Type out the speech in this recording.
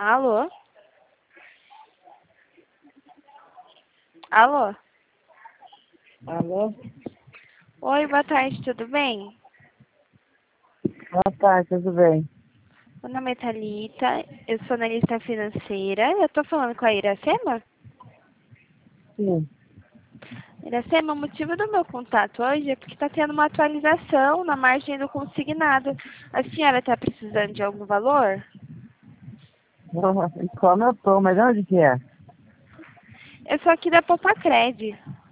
Alô? Alô? Alô? Oi, boa tarde, tudo bem? Boa tarde, tudo bem? Meu nome é Thalita, eu sou analista financeira. Eu tô falando com a Iracema? Sim. Iracema, o motivo do meu contato hoje é porque está tendo uma atualização na margem do consignado. A senhora está precisando de algum valor? Como eu tô, mas onde que é? Eu sou aqui da Popacred.